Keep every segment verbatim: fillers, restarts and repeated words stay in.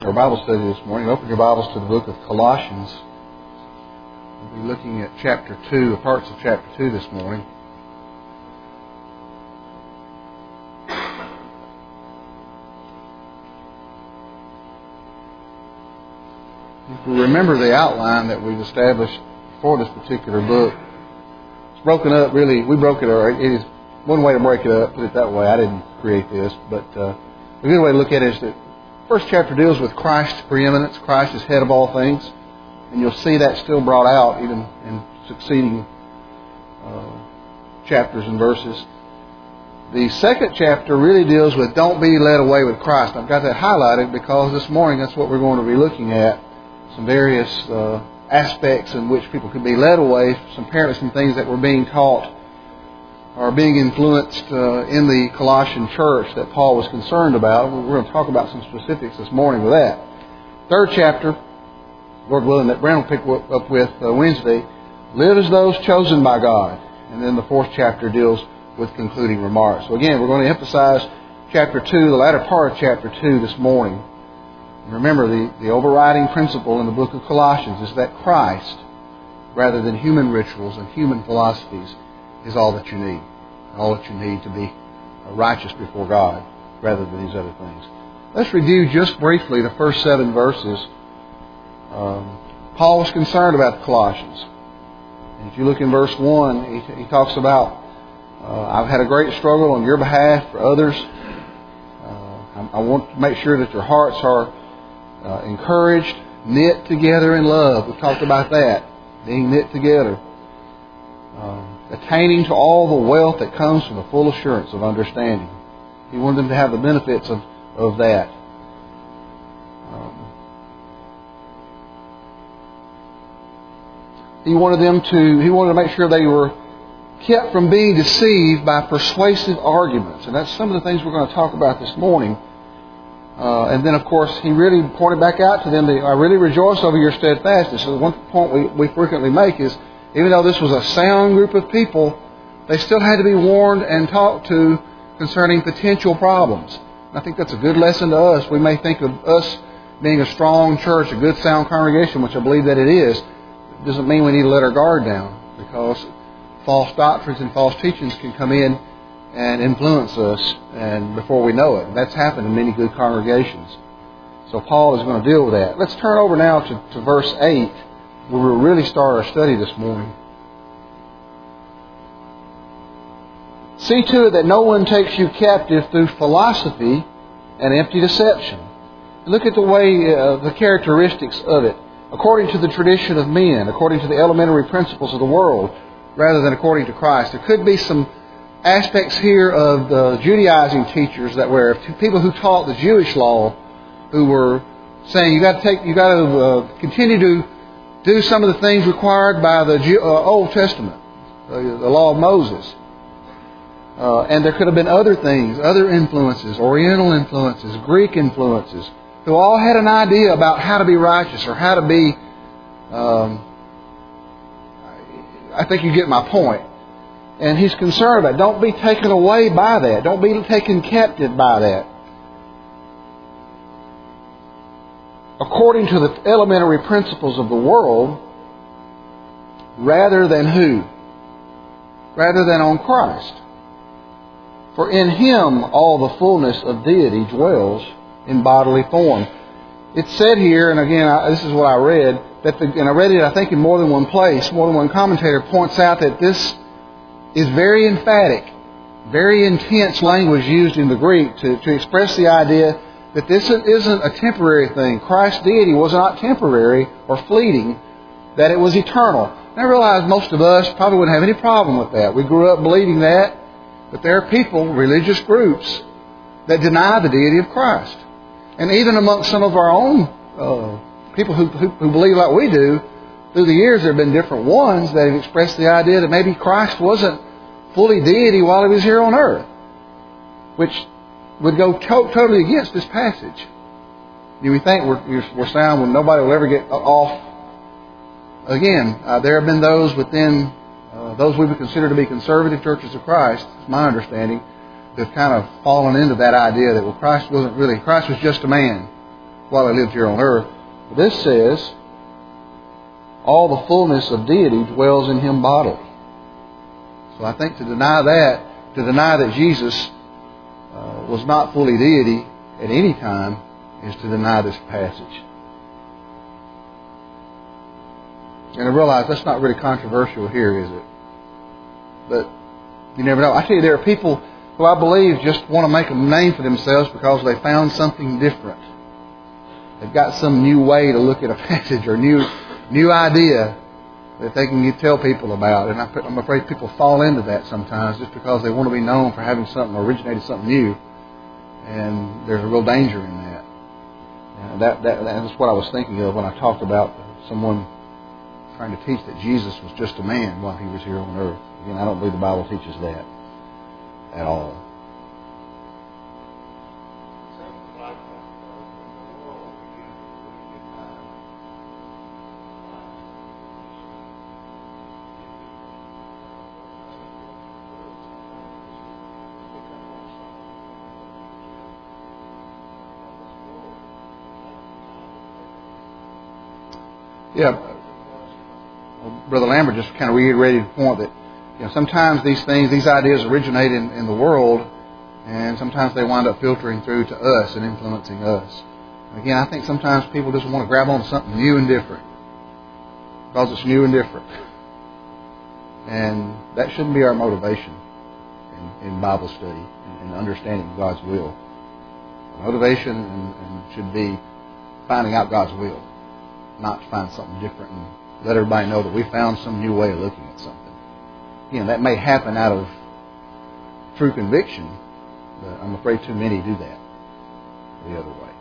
Our Bible study this morning. Open your Bibles to the book of Colossians. We'll be looking at chapter two, parts of chapter two this morning. If we remember the outline that we've established for this particular book, it's broken up really. We broke it, or it is one way to break it up, put it that way. I didn't create this, but uh, a good way to look at it is that first chapter deals with Christ's preeminence. Christ is head of all things. And you'll see that still brought out even in succeeding uh, chapters and verses. The second chapter really deals with don't be led away with Christ. I've got that highlighted because this morning that's what we're going to be looking at. Some various uh, aspects in which people could be led away. Some apparently some things that were being taught are being influenced uh, in the Colossian church that Paul was concerned about. We're going to talk about some specifics this morning with that. Third chapter, Lord willing, that Brandon will pick up with uh, Wednesday, live as those chosen by God. And then the fourth chapter deals with concluding remarks. So again, we're going to emphasize chapter two, the latter part of chapter two this morning. And remember, the, the overriding principle in the book of Colossians is that Christ, rather than human rituals and human philosophies, is all that you need. All that you need to be righteous before God rather than these other things. Let's review just briefly the first seven verses. Um, Paul was concerned about the Colossians. And if you look in verse one, he, he talks about, uh, I've had a great struggle on your behalf for others. Uh, I, I want to make sure that your hearts are uh, encouraged, knit together in love. We've talked about that, being knit together. Um, attaining to all the wealth that comes from the full assurance of understanding. He wanted them to have the benefits of, of that. Um, he wanted them to, he wanted to make sure they were kept from being deceived by persuasive arguments. And that's some of the things we're going to talk about this morning. Uh, and then, of course, he really pointed back out to them that I really rejoice over your steadfastness. So one point we, we frequently make is, even though this was a sound group of people, they still had to be warned and talked to concerning potential problems. And I think that's a good lesson to us. We may think of us being a strong church, a good sound congregation, which I believe that it is. It doesn't mean we need to let our guard down, because false doctrines and false teachings can come in and influence us, and before we know it. And that's happened in many good congregations. So Paul is going to deal with that. Let's turn over now to, to verse eight. We will really start our study this morning. See to it that no one takes you captive through philosophy and empty deception. Look at the way, uh, the characteristics of it. According to the tradition of men, according to the elementary principles of the world, rather than according to Christ. There could be some aspects here of the Judaizing teachers that were people who taught the Jewish law, who were saying you got to take, you got to uh, continue to do some of the things required by the uh, Old Testament, uh, the law of Moses. Uh, and there could have been other things, other influences, Oriental influences, Greek influences, who all had an idea about how to be righteous or how to be... Um, I think you get my point. And he's concerned about it. Don't be taken away by that. Don't be taken captive by that. According to the elementary principles of the world, rather than who? Rather than on Christ. For in Him all the fullness of deity dwells in bodily form. It's said here, and again, I, this is what I read, that the, and I read it I think in more than one place, more than one commentator points out that this is very emphatic, very intense language used in the Greek to, to express the idea that this isn't a temporary thing. Christ's deity was not temporary or fleeting, that it was eternal. And I realize most of us probably wouldn't have any problem with that. We grew up believing that, but there are people, religious groups, that deny the deity of Christ. And even amongst some of our own uh, people who, who, who believe like we do, through the years there have been different ones that have expressed the idea that maybe Christ wasn't fully deity while He was here on earth, which would go to- totally against this passage. Do we think we're, we're sound when nobody will ever get off? Again, uh, there have been those within uh, those we would consider to be conservative churches of Christ, it's my understanding, that have kind of fallen into that idea that, well, Christ wasn't really, Christ was just a man. while He lived here on earth. This says, all the fullness of deity dwells in Him bodily. So I think to deny that, to deny that Jesus uh, was not fully deity at any time, is to deny this passage. And I realize that's not really controversial here, is it? But you never know. I tell you, there are people who I believe just want to make a name for themselves because they found something different. They've got some new way to look at a passage or new new idea that they can tell people about. And I'm afraid people fall into that sometimes just because they want to be known for having something or originated something new. And there's a real danger in that. And that, that that's what I was thinking of when I talked about someone trying to teach that Jesus was just a man while He was here on earth. Again, I don't believe the Bible teaches that at all. Yeah. Brother Lambert just kind of reiterated the point that, you know, sometimes these things, these ideas originate in, in the world, and sometimes they wind up filtering through to us and influencing us. And again, I think sometimes people just want to grab on to something new and different because it's new and different. And that shouldn't be our motivation in, in Bible study and, and understanding God's will. Our motivation and, and should be finding out God's will, not to find something different and let everybody know that we found some new way of looking at something. You know, that may happen out of true conviction, but I'm afraid too many do that the other way.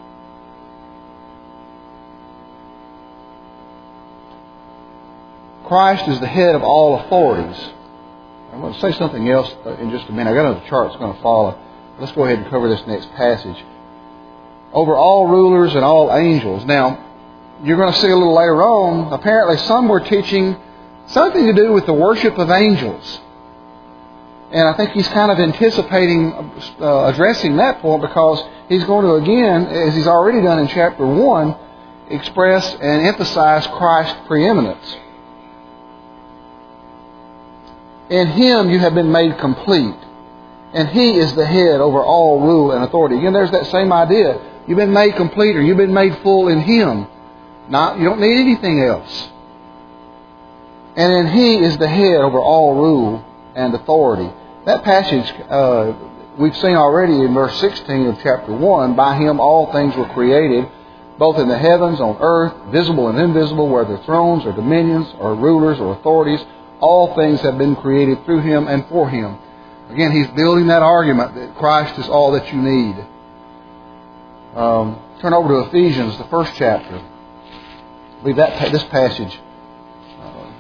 Christ is the head of all authorities. I'm going to say something else in just a minute. I've got another chart that's going to follow. Let's go ahead and cover this next passage. Over all rulers and all angels. Now, you're going to see a little later on, apparently some were teaching something to do with the worship of angels. And I think he's kind of anticipating uh, addressing that point because he's going to again, as he's already done in chapter one, express and emphasize Christ's preeminence. In Him you have been made complete. And He is the head over all rule and authority. Again, there's that same idea. You've been made complete or you've been made full in Him. Not, you don't need anything else. And then He is the head over all rule and authority. That passage uh, we've seen already in verse sixteen of chapter one. By Him all things were created, both in the heavens, on earth, visible and invisible, whether thrones or dominions or rulers or authorities. All things have been created through Him and for Him. Again, he's building that argument that Christ is all that you need. Um, turn over to Ephesians, the first chapter. I believe that this passage uh,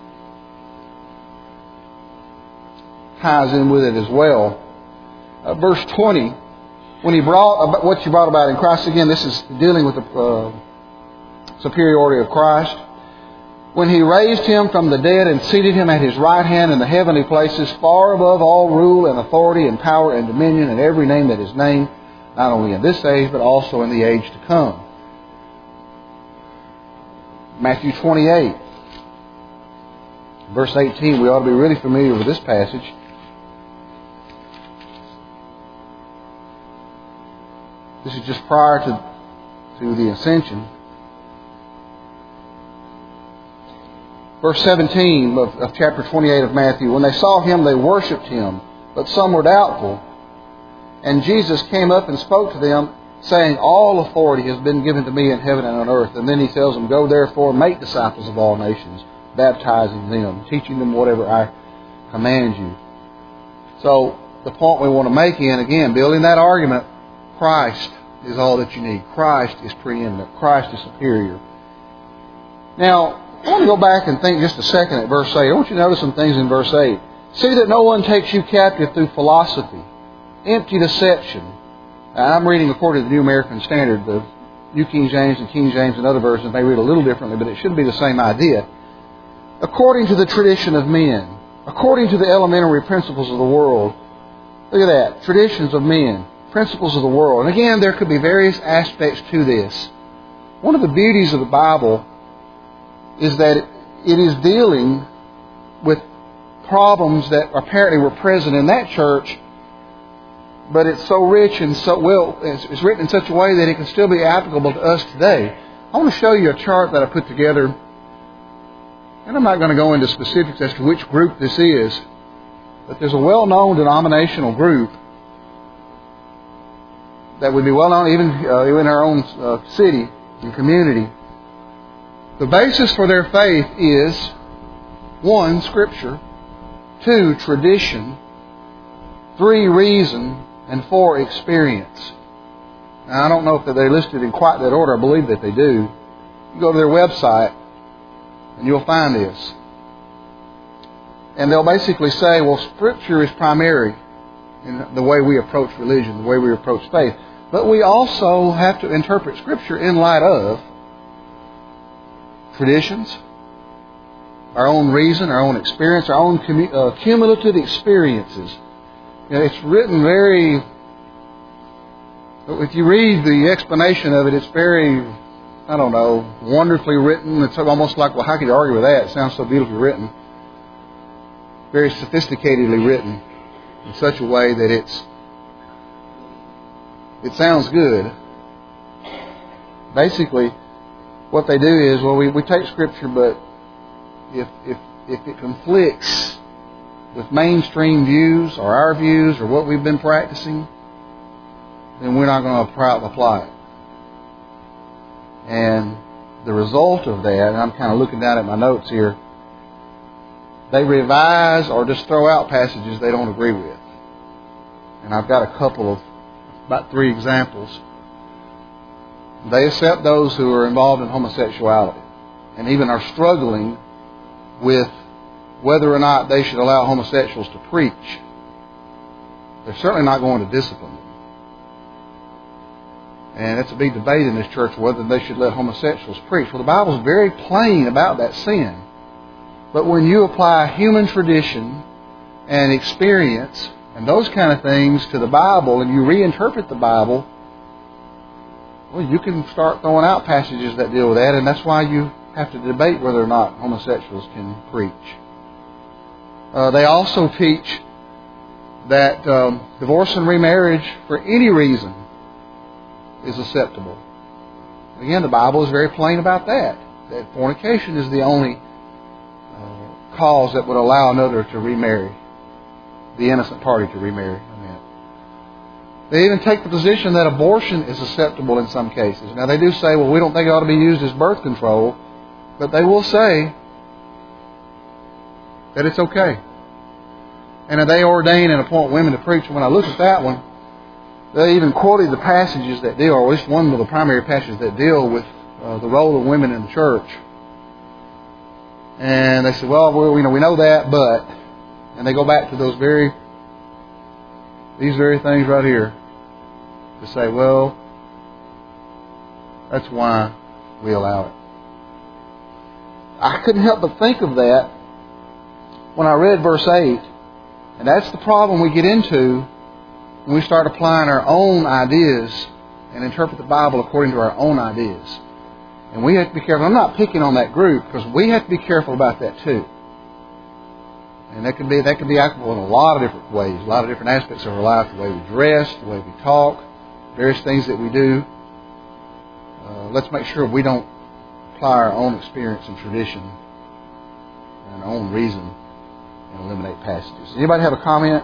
ties in with it as well. Uh, verse twenty, when he brought what you brought about in Christ. Again, this is dealing with the uh, superiority of Christ. When He raised Him from the dead and seated Him at His right hand in the heavenly places, far above all rule and authority and power and dominion and every name that is named, not only in this age but also in the age to come. Matthew twenty-eight, verse eighteen. We ought to be really familiar with this passage. This is just prior to, to the ascension. Verse seventeen of, of chapter twenty-eight of Matthew. When they saw Him, they worshipped Him, but some were doubtful. And Jesus came up and spoke to them, saying, all authority has been given to me in heaven and on earth. And then He tells them, go therefore, make disciples of all nations, baptizing them, teaching them whatever I command you. So the point we want to make in, again, building that argument, Christ is all that you need. Christ is preeminent. Christ is superior. Now, I want to go back and think just a second at verse eight. I want you to notice some things in verse eight. See that no one takes you captive through philosophy, empty deception. Now, I'm reading according to the New American Standard. The New King James and King James and other versions may read a little differently, but it should be the same idea. According to the tradition of men, according to the elementary principles of the world. Look at that. Traditions of men. principles of the world. And again, there could be various aspects to this. One of the beauties of the Bible is that it is dealing with problems that apparently were present in that church, but it's so rich and so well, it's written in such a way that it can still be applicable to us today. I want to show you a chart that I put together, and I'm not going to go into specifics as to which group this is, but there's a well-known denominational group that would be well-known even uh, in our own uh, city and community. The basis for their faith is, one, Scripture, two, tradition, three, reason, and four, experience. Now, I don't know if they're listed in quite that order. I believe that they do. You go to their website, and you'll find this. And they'll basically say, well, Scripture is primary in the way we approach religion, the way we approach faith. But we also have to interpret Scripture in light of traditions, our own reason, our own experience, our own commu- uh, cumulative experiences. You know, it's written very... If you read the explanation of it, it's very, I don't know, wonderfully written. It's almost like, well, how could you argue with that? It sounds so beautifully written. Very sophisticatedly written in such a way that it's it sounds good. Basically, what they do is, well, we, we take Scripture, but if if if it conflicts with mainstream views or our views or what we've been practicing, then we're not going to apply it. And the result of that, and I'm kind of looking down at my notes here, they revise or just throw out passages they don't agree with. And I've got a couple of, about three examples. They accept those who are involved in homosexuality and even are struggling with whether or not they should allow homosexuals to preach. They're certainly not going to discipline them. And it's a big debate in this church whether they should let homosexuals preach. Well, the Bible is very plain about that sin. But when you apply human tradition and experience and those kind of things to the Bible and you reinterpret the Bible, well, you can start throwing out passages that deal with that, and that's why you have to debate whether or not homosexuals can preach. Uh, they also teach that um, divorce and remarriage for any reason is acceptable. Again, the Bible is very plain about that. That fornication is the only uh, cause that would allow another to remarry, the innocent party to remarry. I mean, they even take the position that abortion is acceptable in some cases. Now, they do say, well, we don't think it ought to be used as birth control, but they will say that it's okay. And they ordain and appoint women to preach. When I look at that one, they even quoted the passages that deal, or at least one of the primary passages that deal with uh, the role of women in the church. And they said, well, we, you know, we know that, but... And they go back to those very... These very things right here. To say, well, that's why we allow it. I couldn't help but think of that when I read verse eight. And that's the problem we get into when we start applying our own ideas and interpret the Bible according to our own ideas. And we have to be careful. I'm not picking on that group because we have to be careful about that too. And that can be that can be applicable in a lot of different ways, a lot of different aspects of our life, the way we dress, the way we talk, various things that we do. Uh, let's make sure we don't apply our own experience and tradition and our own reason and eliminate passages. Anybody have a comment?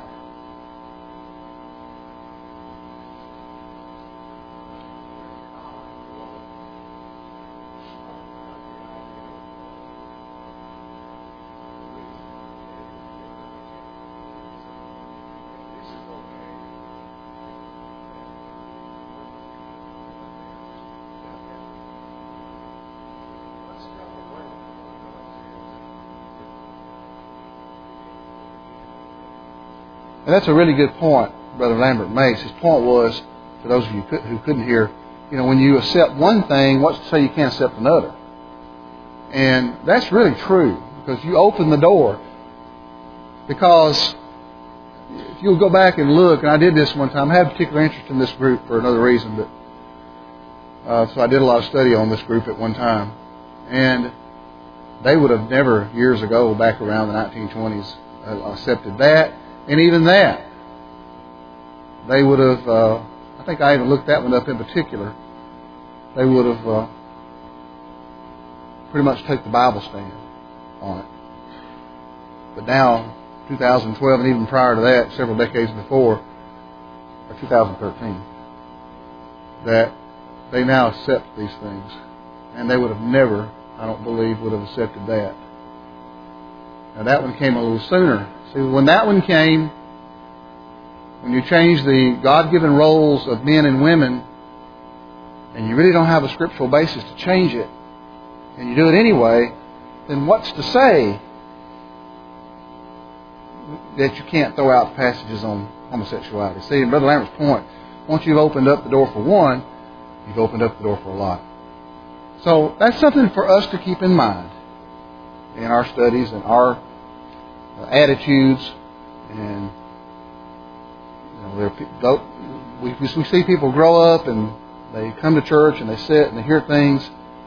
And that's a really good point Brother Lambert makes. His point was, for those of you who couldn't hear, you know, when you accept one thing, what's to say you can't accept another? And that's really true, because you open the door. Because if you'll go back and look, and I did this one time. I had a particular interest in this group for another reason, but uh, so I did a lot of study on this group at one time. And they would have never, years ago, back around the nineteen twenties, uh, accepted that. And even that, they would have, uh, I think I even looked that one up in particular, they would have uh, pretty much taken the Bible stand on it. But now, two thousand twelve, and even prior to that, several decades before, or two thousand thirteen, that they now accept these things. And they would have never, I don't believe, would have accepted that. Now that one came a little sooner. See, when that one came, when you change the God-given roles of men and women, and you really don't have a scriptural basis to change it, and you do it anyway, then what's to say that you can't throw out passages on homosexuality? See, in Brother Lambert's point, once you've opened up the door for one, you've opened up the door for a lot. So that's something for us to keep in mind in our studies and our attitudes. And you know, we, we see people grow up and they come to church and they sit and they hear things.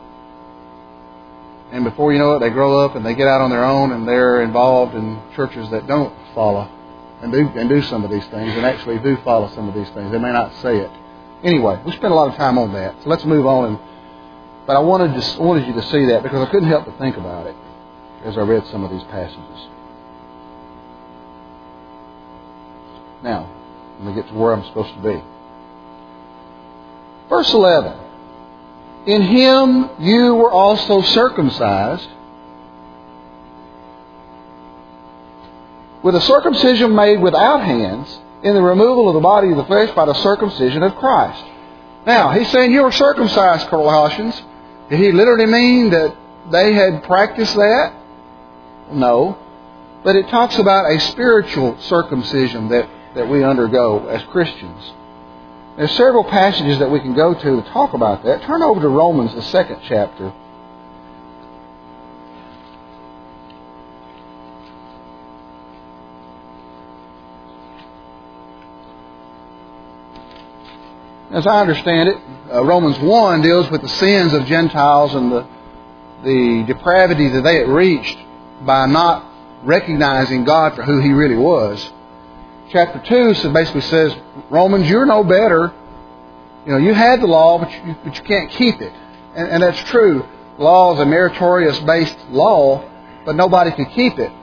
And before you know it, they grow up and they get out on their own and they're involved in churches that don't follow and do and do some of these things and actually do follow some of these things. They may not say it. Anyway, we spent a lot of time on that. So let's move on. And, but I wanted, to, wanted you to see that because I couldn't help but think about it as I read some of these passages. Now, let me get to where I'm supposed to be. Verse eleven. In Him you were also circumcised with a circumcision made without hands in the removal of the body of the flesh by the circumcision of Christ. Now, he's saying you were circumcised, Colossians. Did he literally mean that they had practiced that? No. But it talks about a spiritual circumcision that, that we undergo as Christians. There's several passages that we can go to to talk about that. Turn over to Romans, the second chapter. As I understand it, uh, Romans one deals with the sins of Gentiles and the, the depravity that they had reached by not recognizing God for who He really was. Chapter two so basically says, Romans, you're no better. You know, you had the law, but you, but you can't keep it. And, and that's true. Law is a meritorious-based law, but nobody can keep it.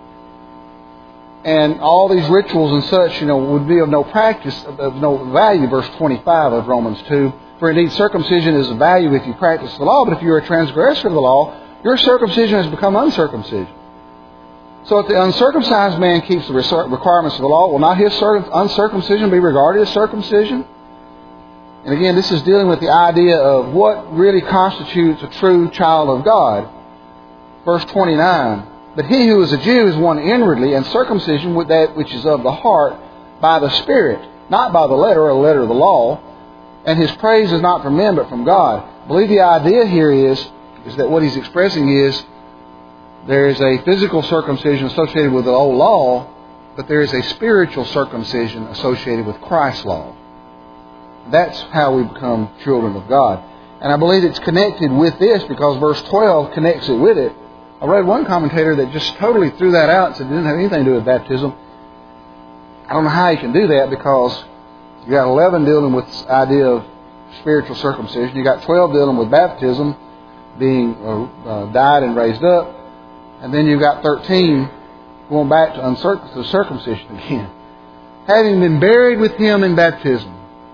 And all these rituals and such, you know, would be of no practice, of no value, verse twenty-five of Romans two. For indeed, circumcision is of value if you practice the law, but if you're a transgressor of the law, your circumcision has become uncircumcision. So if the uncircumcised man keeps the requirements of the law, will not his uncircumcision be regarded as circumcision? And again, this is dealing with the idea of what really constitutes a true child of God. Verse twenty-nine. But he who is a Jew is one inwardly, and circumcision with that which is of the heart by the Spirit, not by the letter or the letter of the law. And his praise is not from men, but from God. I believe the idea here is, is that what he's expressing is there is a physical circumcision associated with the old law, but there is a spiritual circumcision associated with Christ's law. That's how we become children of God. And I believe it's connected with this because verse twelve connects it with it. I read one commentator that just totally threw that out and said it didn't have anything to do with baptism. I don't know how he can do that because you got eleven dealing with this idea of spiritual circumcision. You got twelve dealing with baptism, being uh, uh, died and raised up. And then you've got thirteen going back to, uncirc- to circumcision again. Having been buried with Him in baptism.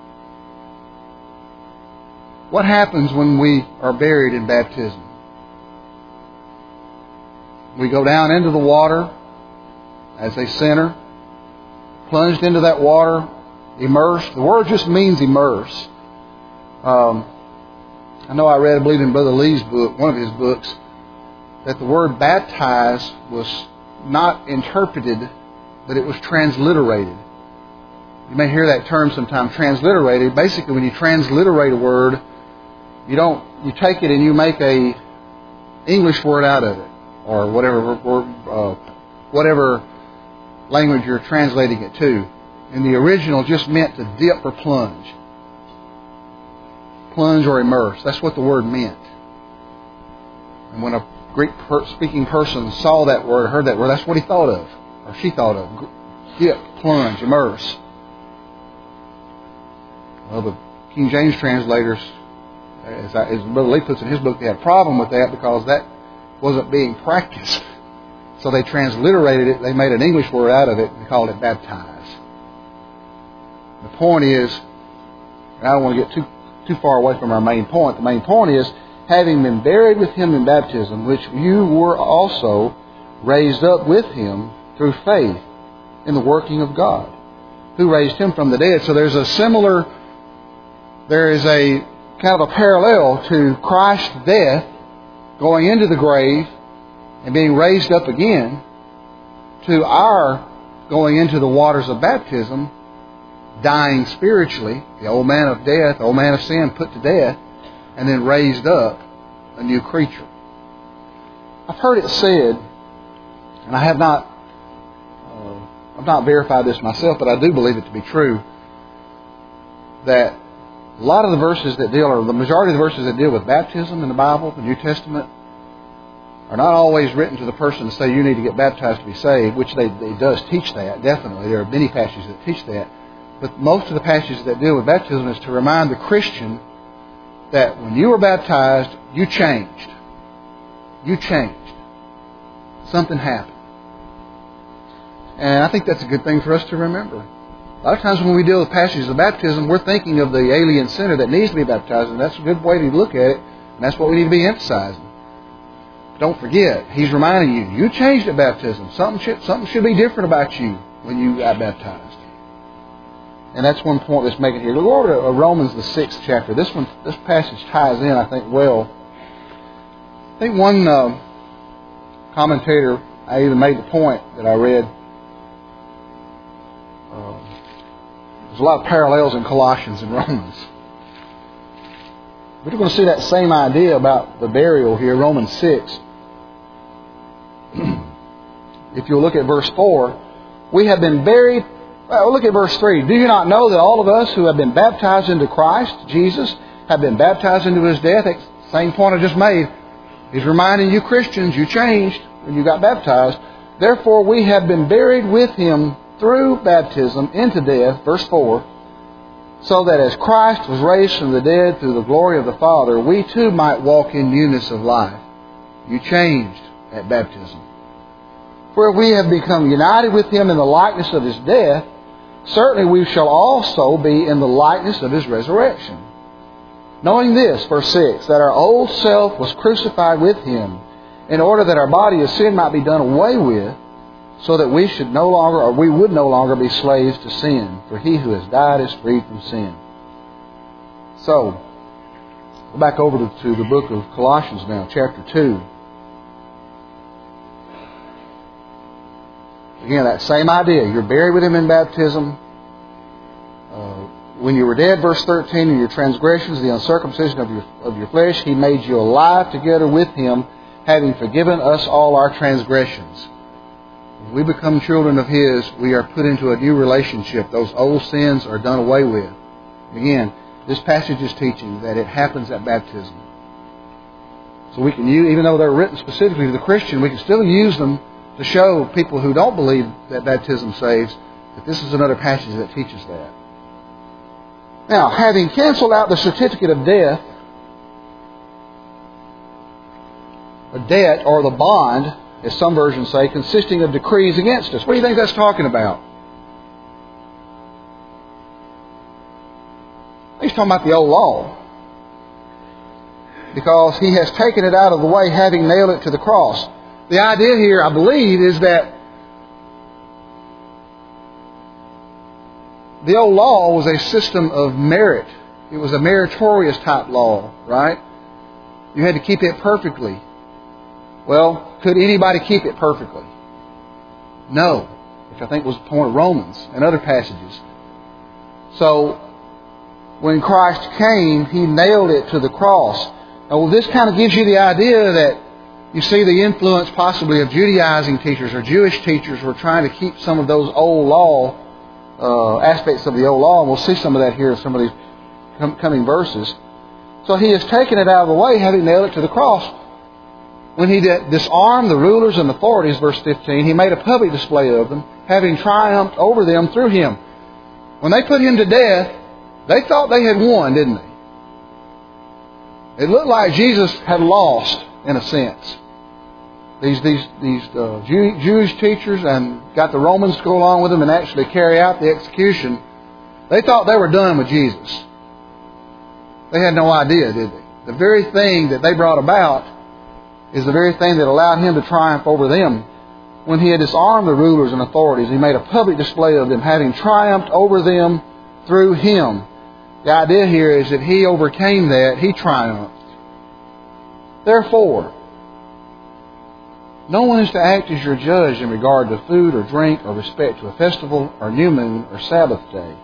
What happens when we are buried in baptism? We go down into the water as a sinner, plunged into that water, immersed. The word just means immerse. Um, I know I read, I believe in Brother Lee's book, one of his books, that the word baptize was not interpreted, but it was transliterated. You may hear that term sometimes, transliterated. Basically, when you transliterate a word, you don't, you take it and you make a English word out of it, or whatever, or, uh, whatever language you're translating it to. And the original just meant to dip or plunge. Plunge or immerse. That's what the word meant. And when a Greek-speaking person saw that word, heard that word, that's what he thought of, or she thought of. Dip, plunge, immerse. Well, the King James translators, as, I, as Brother Lee puts in his book, they had a problem with that because that wasn't being practiced. So they transliterated it, they made an English word out of it, and called it baptize. The point is, and I don't want to get too, too far away from our main point, the main point is, having been buried with Him in baptism, which you were also raised up with Him through faith in the working of God, who raised Him from the dead. So there's a similar, there is a kind of a parallel to Christ's death, going into the grave and being raised up again, to our going into the waters of baptism, dying spiritually, the old man of death, the old man of sin put to death, and then raised up a new creature. I've heard it said, and I have not uh, I've not verified this myself, but I do believe it to be true, that a lot of the verses that deal, or the majority of the verses that deal with baptism in the Bible, the New Testament, are not always written to the person to say you need to get baptized to be saved, which they, they does teach that, definitely. There are many passages that teach that. But most of the passages that deal with baptism is to remind the Christian that when you were baptized, you changed. You changed. Something happened. And I think that's a good thing for us to remember. A lot of times when we deal with passages of baptism, we're thinking of the alien sinner that needs to be baptized, and that's a good way to look at it, and that's what we need to be emphasizing. But don't forget, He's reminding you, you changed at baptism. Something should, something should be different about you when you got baptized. And that's one point that's making here. Look over to Romans, the sixth chapter. This one, this passage ties in, I think, well. I think one uh, commentator, I even made the point that I read. Uh, there's a lot of parallels in Colossians and Romans. We're going to see that same idea about the burial here, Romans six. If you'll look at verse four, we have been buried. Well, look at verse three. Do you not know that all of us who have been baptized into Christ, Jesus, have been baptized into His death? Same point I just made. He's reminding you Christians, you changed when you got baptized. Therefore, we have been buried with Him through baptism into death, verse four, so that as Christ was raised from the dead through the glory of the Father, we too might walk in newness of life. You changed at baptism. For if we have become united with Him in the likeness of His death, certainly we shall also be in the likeness of His resurrection. Knowing this, verse six, that our old self was crucified with Him, in order that our body of sin might be done away with, so that we should no longer, or we would no longer be slaves to sin. For he who has died is freed from sin. So, go back over to, to the book of Colossians now, chapter two. Again, that same idea. You're buried with Him in baptism. Uh, when you were dead, verse thirteen, in your transgressions, the uncircumcision of your, of your flesh, He made you alive together with Him, having forgiven us all our transgressions. When we become children of His, we are put into a new relationship. Those old sins are done away with. Again, this passage is teaching that it happens at baptism. So we can use, even though they're written specifically to the Christian, we can still use them to show people who don't believe that baptism saves that this is another passage that teaches that. Now, having canceled out the certificate of death, a debt or the bond, as some versions say, consisting of decrees against us. What do you think that's talking about? He's talking about the old law. Because He has taken it out of the way, having nailed it to the cross. The idea here, I believe, is that the old law was a system of merit. It was a meritorious type law, right? You had to keep it perfectly. Well, could anybody keep it perfectly? No. Which I think was the point of Romans and other passages. So, when Christ came, He nailed it to the cross. Now, well, this kind of gives you the idea that You see the influence possibly of Judaizing teachers or Jewish teachers who are trying to keep some of those old law, uh, aspects of the old law. And we'll see some of that here in some of these com- coming verses. So he has taken it out of the way, having nailed it to the cross. When he did disarmed the rulers and authorities, verse fifteen, he made a public display of them, having triumphed over them through him. When they put him to death, they thought they had won, didn't they? It looked like Jesus had lost, in a sense. These these these uh, Jew, Jewish teachers and got the Romans to go along with them and actually carry out the execution. They thought they were done with Jesus. They had no idea, did they? The very thing that they brought about is the very thing that allowed him to triumph over them. When he had disarmed the rulers and authorities, he made a public display of them, having triumphed over them through him. The idea here is that he overcame that, he triumphed. Therefore, no one is to act as your judge in regard to food or drink or respect to a festival or new moon or Sabbath day.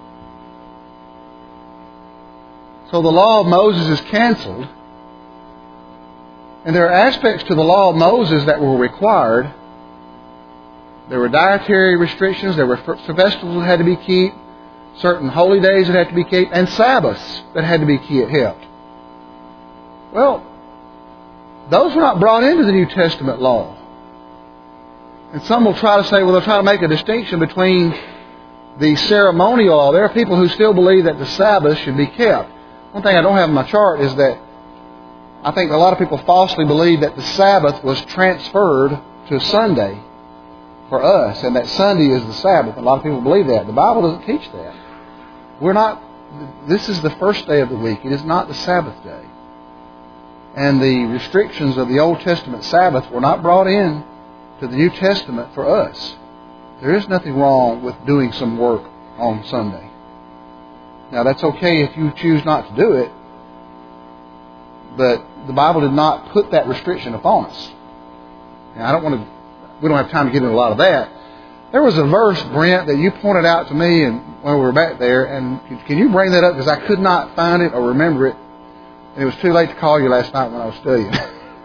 So the law of Moses is canceled. And there are aspects to the law of Moses that were required. There were dietary restrictions. There were festivals that had to be kept. Certain holy days that had to be kept. And Sabbaths that had to be kept. Well, those were not brought into the New Testament law. And some will try to say, well, they'll try to make a distinction between the ceremonial law. There are people who still believe that the Sabbath should be kept. One thing I don't have in my chart is that I think a lot of people falsely believe that the Sabbath was transferred to Sunday for us, and that Sunday is the Sabbath. A lot of people believe that. The Bible doesn't teach that. We're not. This is the first day of the week. It is not the Sabbath day. And the restrictions of the Old Testament Sabbath were not brought in to the New Testament for us. There is nothing wrong with doing some work on Sunday. Now, that's okay if you choose not to do it, but the Bible did not put that restriction upon us. Now, I don't want to, we don't have time to get into a lot of that. There was a verse, Brent, that you pointed out to me and when we were back there, and can you bring that up? Because I could not find it or remember it. And it was too late to call you last night when I was studying.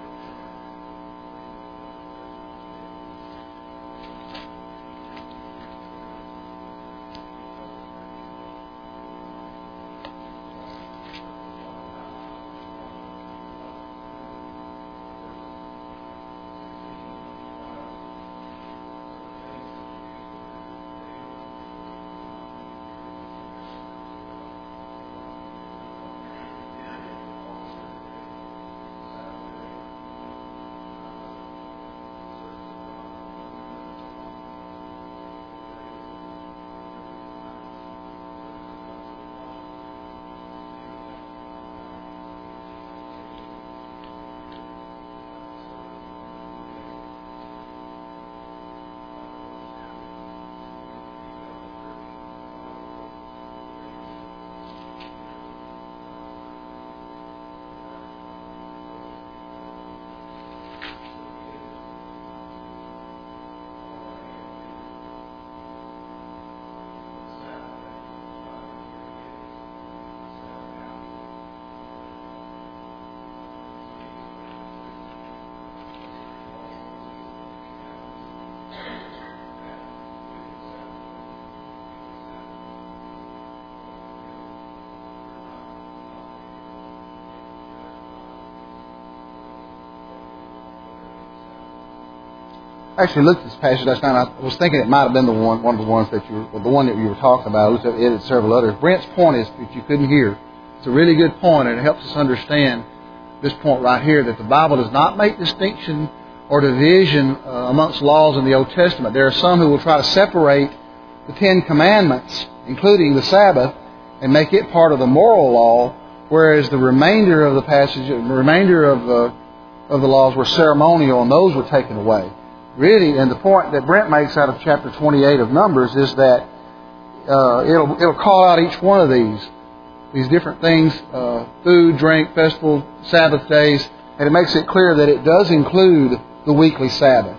I actually looked at this passage last night. I was thinking it might have been the one, one of the ones that you, or the one that you were talking about. I looked at it and several others. Brent's point is, if you couldn't hear, it's a really good point, and it helps us understand this point right here, that the Bible does not make distinction or division uh, amongst laws in the Old Testament. There are some who will try to separate the Ten Commandments, including the Sabbath, and make it part of the moral law, whereas the remainder of the passage, the remainder of the of the laws were ceremonial, and those were taken away. Really, and the point that Brent makes out of chapter twenty-eight of Numbers is that uh, it'll it'll call out each one of these these different things: uh, food, drink, festival, Sabbath days, and it makes it clear that it does include the weekly Sabbath.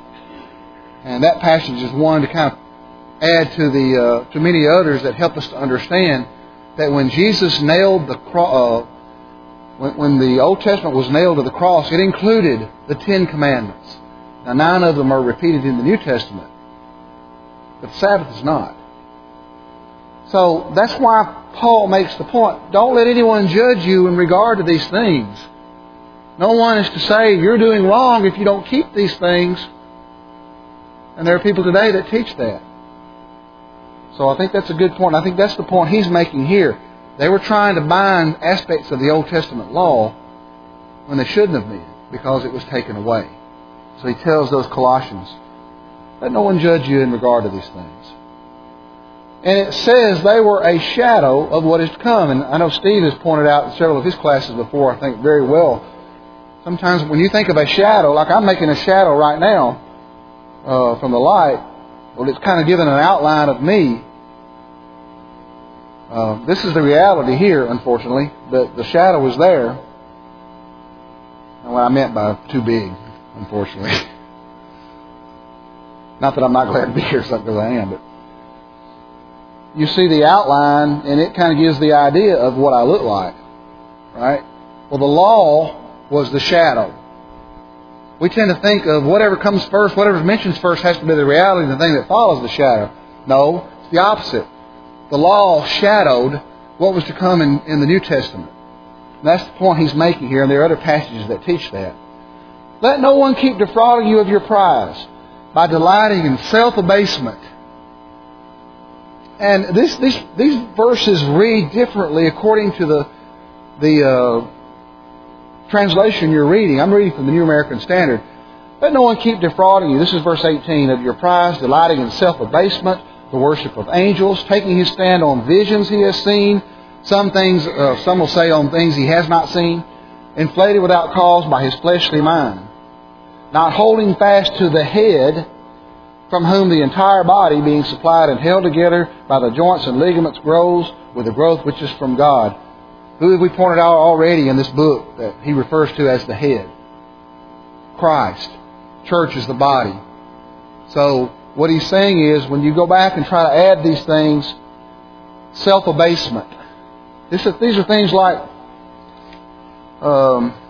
And that passage is one to kind of add to the uh, to many others that help us to understand that when Jesus nailed the cro- uh, when, when the Old Testament was nailed to the cross, it included the Ten Commandments. Now, nine of them are repeated in the New Testament, but the Sabbath is not. So that's why Paul makes the point, don't let anyone judge you in regard to these things. No one is to say you're doing wrong if you don't keep these things. And there are people today that teach that. So I think that's a good point. I think that's the point he's making here. They were trying to bind aspects of the Old Testament law when they shouldn't have been, because it was taken away. So he tells those Colossians, let no one judge you in regard to these things. And it says they were a shadow of what is to come. And I know Steve has pointed out in several of his classes before, I think very well. Sometimes when you think of a shadow, like I'm making a shadow right now uh, from the light, well, it's kind of giving an outline of me. Uh, this is the reality here, unfortunately, but the shadow is there. And what I meant by too big, unfortunately. Not that I'm not glad to be here, because I am, but you see the outline, and it kind of gives the idea of what I look like, right? Well, the law was the shadow. We tend to think of whatever comes first, whatever mentions first has to be the reality, the thing that follows the shadow. No, it's the opposite. The law shadowed what was to come in, in the New Testament. And that's the point he's making here, and there are other passages that teach that. Let no one keep defrauding you of your prize by delighting in self-abasement. And this, this, these verses read differently according to the, the uh, translation you're reading. I'm reading from the New American Standard. Let no one keep defrauding you. This is verse eighteen. Of your prize, delighting in self-abasement, the worship of angels, taking his stand on visions he has seen. Some things, uh, some will say on things he has not seen. Inflated without cause by his fleshly mind. Not holding fast to the head, from whom the entire body, being supplied and held together by the joints and ligaments, grows with the growth which is from God. Who have we pointed out already in this book that he refers to as the head? Christ. Church is the body. So what he's saying is, when you go back and try to add these things, self-abasement. This is, these are things like um,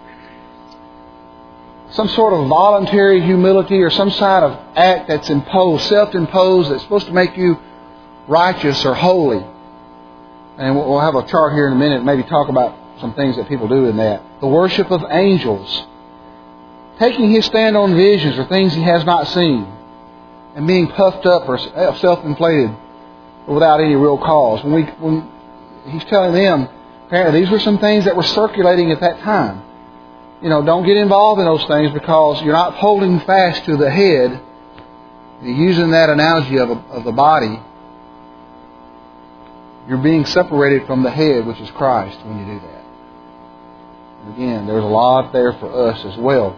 some sort of voluntary humility or some kind of act that's imposed, self-imposed, that's supposed to make you righteous or holy. And we'll have a chart here in a minute, maybe talk about some things that people do in that. The worship of angels. Taking his stand on visions or things he has not seen. And being puffed up or self-inflated without any real cause. When we, when he's telling them, apparently these were some things that were circulating at that time. You know, don't get involved in those things because you're not holding fast to the head. You're using that analogy of, a, of the body. You're being separated from the head, which is Christ, when you do that. And again, there's a lot there for us as well.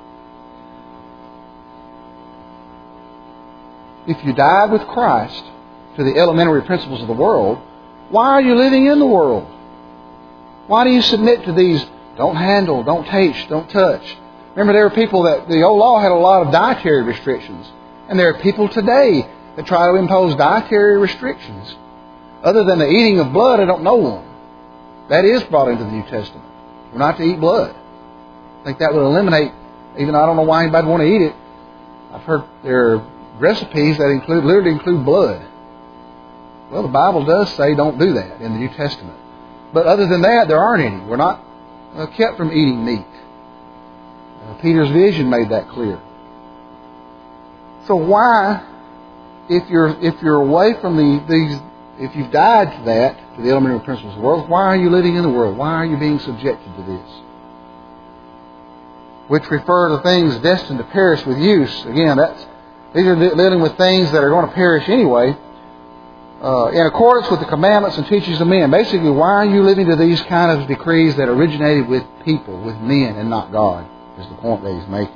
If you died with Christ to the elementary principles of the world, why are you living in the world? Why do you submit to these don't handle, don't taste, don't touch? Remember, there were people that the old law had a lot of dietary restrictions. And there are people today that try to impose dietary restrictions. Other than the eating of blood, I don't know one. That is brought into the New Testament. We're not to eat blood. I think that would eliminate, even I don't know why anybody would want to eat it. I've heard there are recipes that include literally include blood. Well, the Bible does say don't do that in the New Testament. But other than that, there aren't any. We're not uh, kept from eating meat. Uh, Peter's vision made that clear. So why, if you're if you're away from the these, if you've died to that, to the elementary principles of the world, why are you living in the world? Why are you being subjected to this? Which refer to things destined to perish with use. Again, that's these are dealing with things that are going to perish anyway. Uh, in accordance with the commandments and teachings of men. Basically, why are you living to these kind of decrees that originated with people, with men, and not God? Is the point that he's making.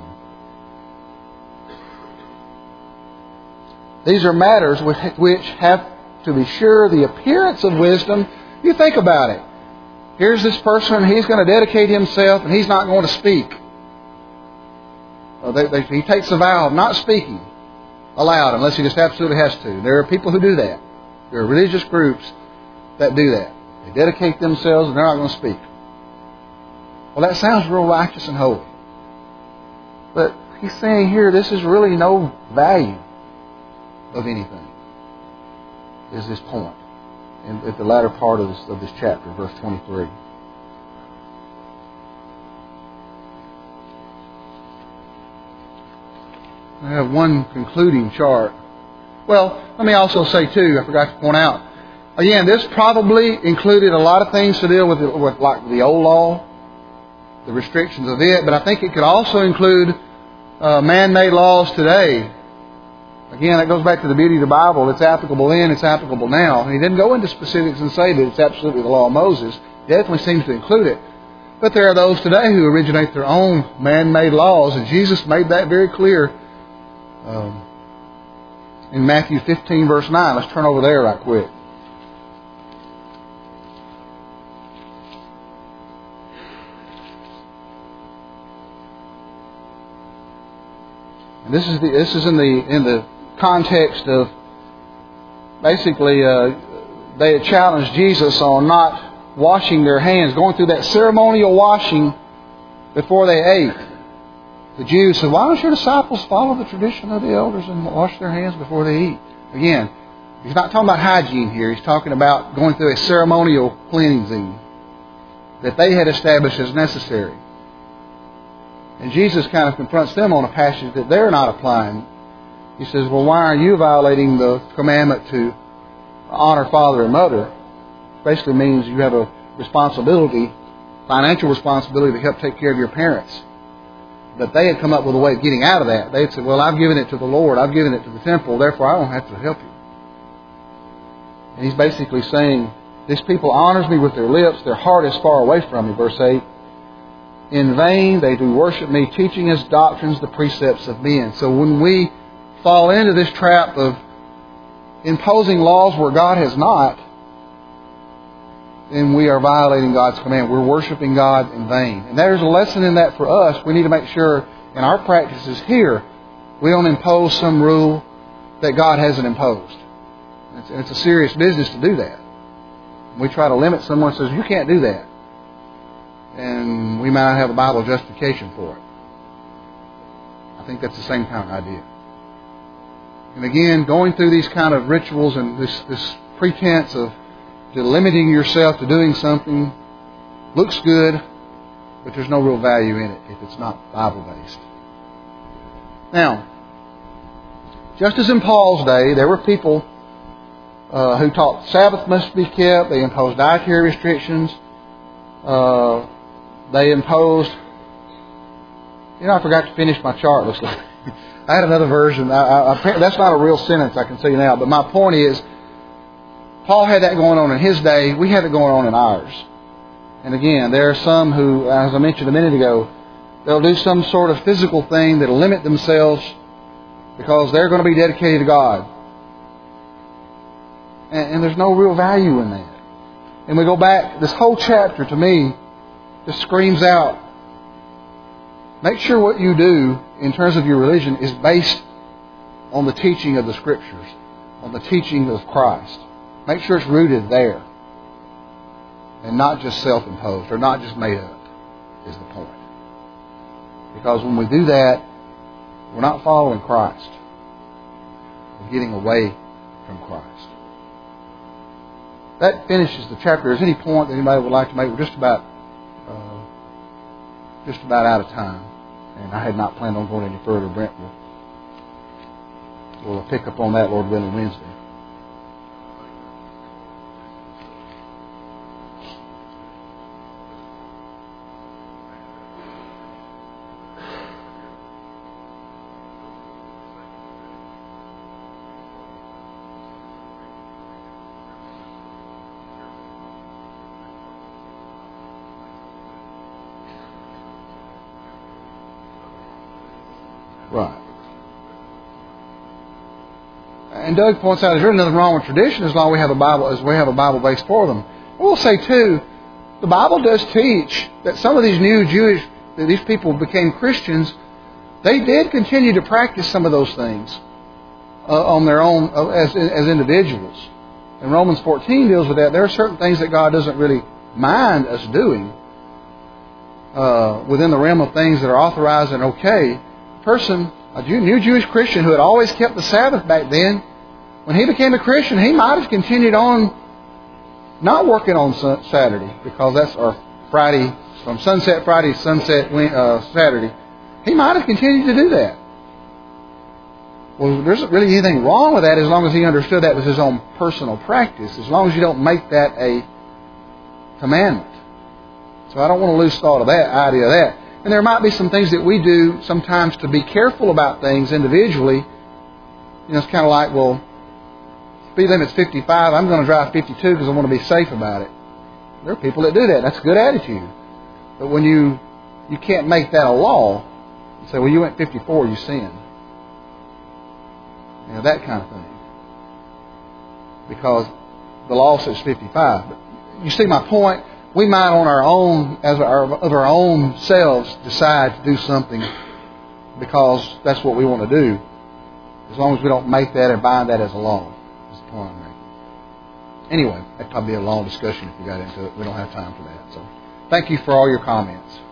These are matters which have to be sure the appearance of wisdom. You think about it. Here's this person, he's going to dedicate himself, and he's not going to speak. Uh, they, they, he takes a vow of not speaking aloud unless he just absolutely has to. There are people who do that. There are religious groups that do that. They dedicate themselves and they're not going to speak. Well, that sounds real righteous and holy. But he's saying here, this is really no value of anything, is his point in, at the latter part of this, of this chapter, verse twenty-three. I have one concluding chart. Well, let me also say, too, I forgot to point out, again, this probably included a lot of things to deal with, with like the old law, the restrictions of it, but I think it could also include uh, man-made laws today. Again, that goes back to the beauty of the Bible. It's applicable then, it's applicable now. And he didn't go into specifics and say that it's absolutely the law of Moses. It definitely seems to include it. But there are those today who originate their own man-made laws, and Jesus made that very clear um, in Matthew fifteen, verse nine. Let's turn over there right quick. And this is the this is in the in the context of basically uh, they had challenged Jesus on not washing their hands, going through that ceremonial washing before they ate. The Jews said, "Why don't your disciples follow the tradition of the elders and wash their hands before they eat?" Again, he's not talking about hygiene here. He's talking about going through a ceremonial cleansing that they had established as necessary. And Jesus kind of confronts them on a passage that they're not applying. He says, well, why are you violating the commandment to honor father and mother? Basically means you have a responsibility, financial responsibility to help take care of your parents. But they had come up with a way of getting out of that. They had said, well, I've given it to the Lord. I've given it to the temple. Therefore, I don't have to help you. And he's basically saying, this people honors me with their lips. Their heart is far away from me. Verse eight. In vain they do worship me, teaching as doctrines the precepts of men. So when we fall into this trap of imposing laws where God has not, then we are violating God's command. We're worshiping God in vain. And there's a lesson in that for us. We need to make sure in our practices here, we don't impose some rule that God hasn't imposed. It's, it's a serious business to do that. We try to limit someone who says, you can't do that. And we might not have a Bible justification for it. I think that's the same kind of idea. And again, going through these kind of rituals and this, this pretense of limiting yourself to doing something looks good, but there's no real value in it if it's not Bible-based. Now, just as in Paul's day, there were people uh, who taught Sabbath must be kept. They imposed dietary restrictions. Uh, they imposed... You know, I forgot to finish my chart, looks like. I had another version. I, I, that's not a real sentence, I can tell you now. But my point is, Paul had that going on in his day. We have it going on in ours. And again, there are some who, as I mentioned a minute ago, they'll do some sort of physical thing that'll limit themselves because they're going to be dedicated to God. And, and there's no real value in that. And we go back, this whole chapter to me just screams out, make sure what you do in terms of your religion is based on the teaching of the Scriptures, on the teaching of Christ. Make sure it's rooted there and not just self-imposed or not just made up is the point. Because when we do that, we're not following Christ. We're getting away from Christ. That finishes the chapter. Is there any point that anybody would like to make? We're just about uh, just about out of time. And I had not planned on going any further. Brent will we'll pick up on that, Lord willing, Wednesday. Right. And Doug points out, there's nothing wrong with tradition as long as we have a Bible, as we have a Bible base for them. We'll say too, the Bible does teach that some of these new Jewish, these people became Christians, they did continue to practice some of those things uh, on their own uh, as as individuals. And Romans fourteen deals with that. There are certain things that God doesn't really mind us doing. uh, within the realm of things that are authorized and okay. A person, a Jew, new Jewish Christian who had always kept the Sabbath back then, when he became a Christian, he might have continued on not working on Saturday, because that's our Friday, from sunset Friday to sunset uh, Saturday. He might have continued to do that. Well, there isn't really anything wrong with that as long as he understood that was his own personal practice, as long as you don't make that a commandment. So I don't want to lose thought of that, idea of that. And there might be some things that we do sometimes to be careful about things individually. You know, it's kind of like, well, speed limit's fifty-five, I'm going to drive fifty-two because I want to be safe about it. There are people that do that. That's a good attitude. But when you you can't make that a law, you say, well, you went fifty-four, you sinned. You know, that kind of thing. Because the law says fifty-five. But you see my point? We might on our own, as our, of our own selves, decide to do something because that's what we want to do. As long as we don't make that or bind that as a law. That's the point I'm making. Anyway, that'd probably be a long discussion if we got into it. We don't have time for that. So, thank you for all your comments.